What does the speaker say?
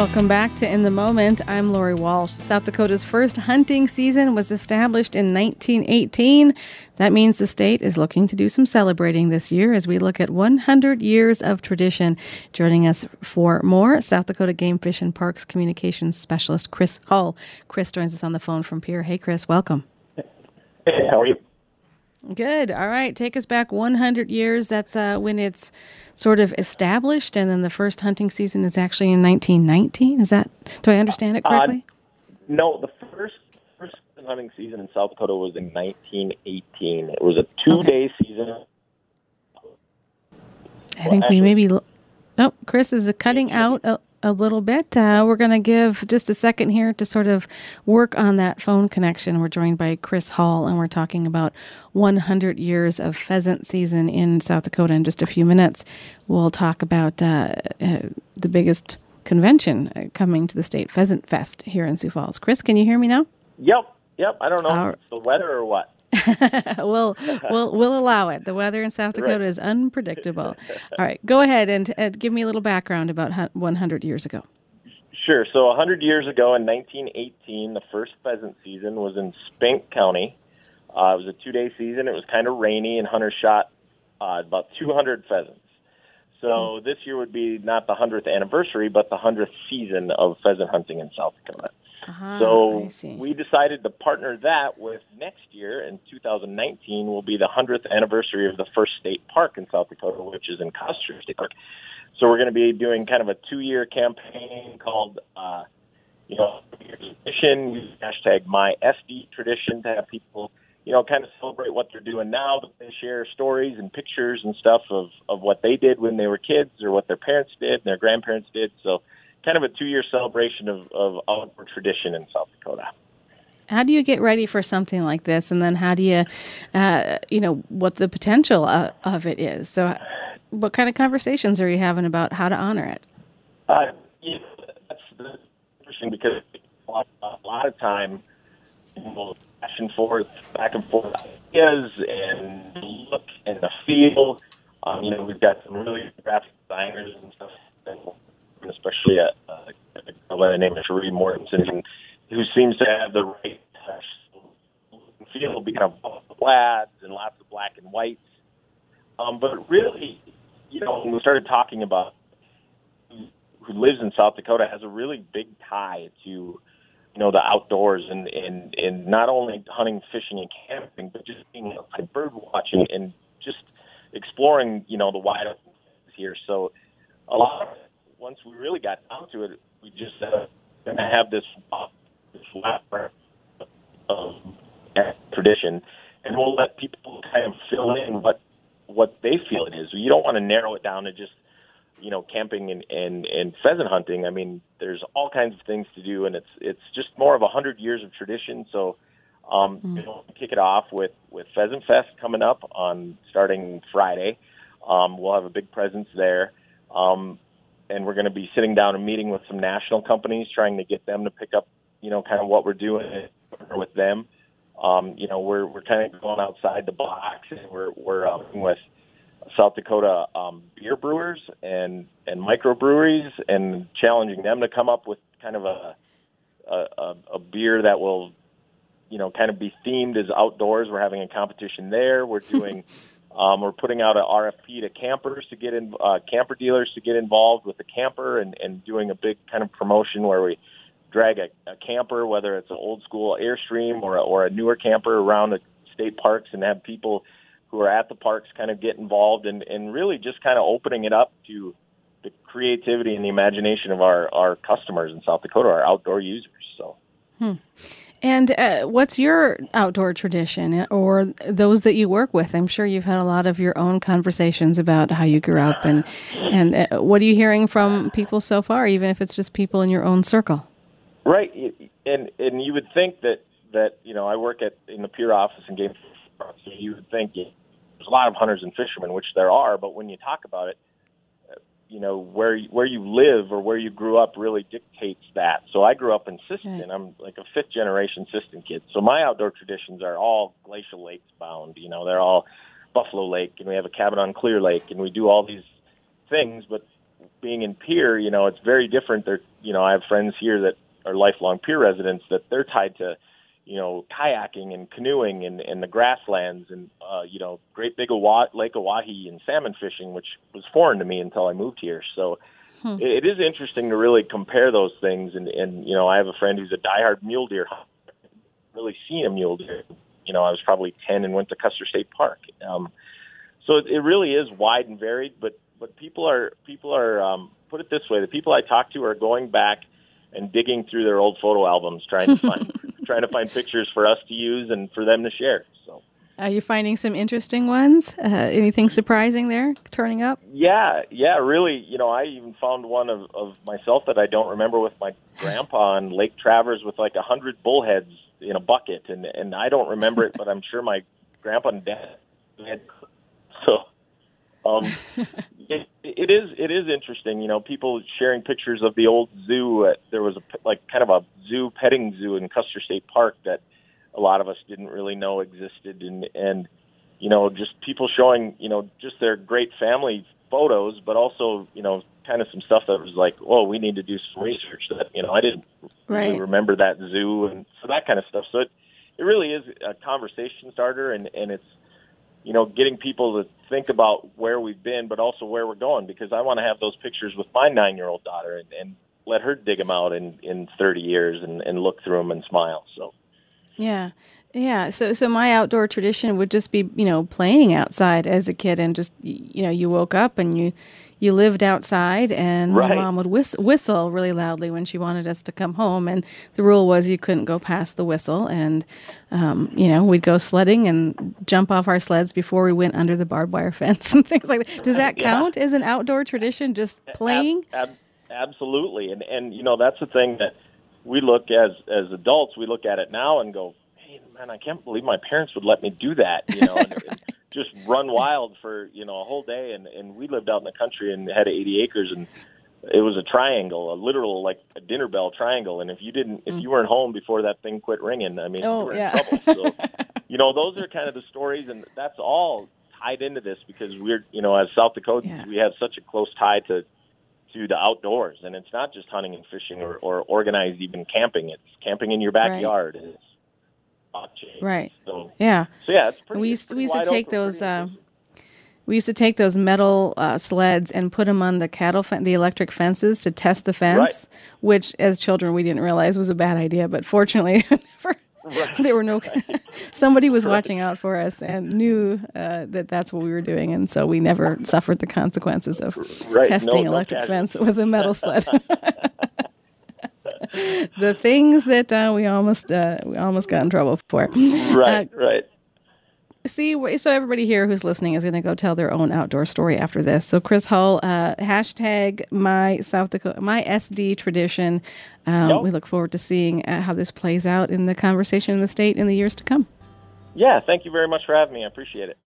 Welcome back to In the Moment. I'm Lori Walsh. South Dakota's first hunting season was established in 1918. That means the state is looking to do some celebrating this year as we look at 100 years of tradition. Joining us for more, South Dakota Game Fish and Parks Communications Specialist Chris Hull. Chris joins us on the phone from Pierre. Hey, Chris, welcome. Hey, how are you? Good. All right. Take us back 100 years. That's when it's sort of established, and then the first hunting season is actually in 1919. Do I understand it correctly? No, the first hunting season in South Dakota was in 1918. It was a two-day season. I think we maybe... Oh, Chris is cutting out a little bit. We're going to give just a second here to sort of work on that phone connection. We're joined by Chris Hall, and we're talking about 100 years of pheasant season in South Dakota. In just a few minutes, we'll talk about the biggest convention coming to the state, Pheasant Fest, here in Sioux Falls. Chris, can you hear me now? Yep. I don't know if it's the weather or what. We'll allow it. The weather in South Dakota is unpredictable. All right, go ahead and give me a little background about 100 years ago. Sure. So 100 years ago in 1918, the first pheasant season was in Spink County. It was a two-day season. It was kind of rainy, and hunters shot about 200 pheasants. So this year would be not the 100th anniversary, but the 100th season of pheasant hunting in South Dakota. So we decided to partner that with next year in 2019 will be the 100th anniversary of the first state park in South Dakota, which is in Custer State Park. So we're going to be doing kind of a 2-year campaign called, tradition, use hashtag MySD Tradition to have people, kind of celebrate what they're doing now. They share stories and pictures and stuff of what they did when they were kids or what their parents did and their grandparents did. So kind of a 2-year celebration of outdoor tradition in South Dakota. How do you get ready for something like this? And then how do you, what the potential of it is? So what kind of conversations are you having about how to honor it? That's the interesting because a lot of time we'll back and forth ideas and look and the feel. We've got some really graphic designers and stuff, especially a guy by the name of Sheree Mortensen, who seems to have the right feel, be kind of plaids and lots of black and whites. But really, when we started talking about who lives in South Dakota has a really big tie to, the outdoors and not only hunting, fishing, and camping, but just being outside bird watching and just exploring, the wide open here. So a lot of it, once we really got down to it, we just going to have this flat tradition, and we'll let people kind of fill in what they feel it is. You don't want to narrow it down to just camping and pheasant hunting. I mean, there's all kinds of things to do, and it's just more of 100 years of tradition. So kick it off with Pheasant Fest coming up on starting Friday. We'll have a big presence there. And we're going to be sitting down and meeting with some national companies, trying to get them to pick up, kind of what we're doing with them. We're kind of going outside the box, and we're working with South Dakota beer brewers and microbreweries, and challenging them to come up with kind of a beer that will, kind of be themed as outdoors. We're having a competition there. We're doing. We're putting out an RFP to campers to get in, camper dealers to get involved with the camper, and doing a big kind of promotion where we drag a camper, whether it's an old school Airstream or a newer camper, around the state parks and have people who are at the parks kind of get involved and really just kind of opening it up to the creativity and the imagination of our customers in South Dakota, our outdoor users. So. And what's your outdoor tradition, or those that you work with? I'm sure you've had a lot of your own conversations about how you grew up, and what are you hearing from people so far, even if it's just people in your own circle? Right, and you would think that I work in the Pierre office in Game Fish, so you would think there's a lot of hunters and fishermen, which there are, but when you talk about it, where you live or where you grew up really dictates that. So I grew up in Siston. Right. I'm like a 5th-generation Siston kid. So my outdoor traditions are all Glacial Lakes bound. They're all Buffalo Lake, and we have a cabin on Clear Lake, and we do all these things. But being in Pierre, it's very different. I have friends here that are lifelong Pierre residents that they're tied to, kayaking and canoeing and the grasslands and, great big Lake Oahe and salmon fishing, which was foreign to me until I moved here. So it is interesting to really compare those things. And, I have a friend who's a diehard mule deer hunter. Really seen a mule deer. I was probably 10 and went to Custer State Park. So it really is wide and varied, but people are put it this way, the people I talk to are going back and digging through their old photo albums trying to find pictures for us to use and for them to share. So are you finding some interesting ones? Anything surprising there turning up? Yeah, really. I even found one of myself that I don't remember with my grandpa on Lake Travers with like 100 bullheads in a bucket, and I don't remember it, but I'm sure my grandpa and dad had. So, it is interesting. People sharing pictures of the old zoo. There was kind of a petting zoo in Custer State Park that a lot of us didn't really know existed, and just people showing just their great family photos, but also kind of some stuff that was like, oh, we need to do some research that I didn't really remember that zoo, and so that kind of stuff. So it really is a conversation starter, and it's getting people to think about where we've been, but also where we're going, because I want to have those pictures with my 9-year-old daughter and let her dig them out in 30 years and look through them and smile. So. Yeah. So my outdoor tradition would just be, playing outside as a kid, and just, you woke up and you lived outside, and my mom would whistle really loudly when she wanted us to come home. And the rule was you couldn't go past the whistle. And, we'd go sledding and jump off our sleds before we went under the barbed wire fence and things like that. Does that count as an outdoor tradition, just playing? Absolutely. And that's the thing that we look as adults, we look at it now and go, hey, man, I can't believe my parents would let me do that, and just run wild for, a whole day. And we lived out in the country and had 80 acres, and it was a triangle, a literal, like a dinner bell triangle. And if you weren't home before that thing quit ringing, you were in trouble. So, those are kind of the stories, and that's all tied into this because we're, as South Dakotans, we have such a close tie to the outdoors, and it's not just hunting and fishing or organized even camping. It's camping in your backyard. Right. It's right. So yeah. It's pretty. We used to take those. We used to take those metal sleds and put them on the electric fences to test the fence, which as children we didn't realize was a bad idea. But fortunately, there were no. Somebody was watching out for us and knew that's what we were doing, and so we never suffered the consequences of testing electric fence with a metal sled. The things that we almost got in trouble for. Right. See, so everybody here who's listening is going to go tell their own outdoor story after this. So Chris Hull, hashtag my SD tradition. We look forward to seeing how this plays out in the conversation in the state in the years to come. Yeah, thank you very much for having me. I appreciate it.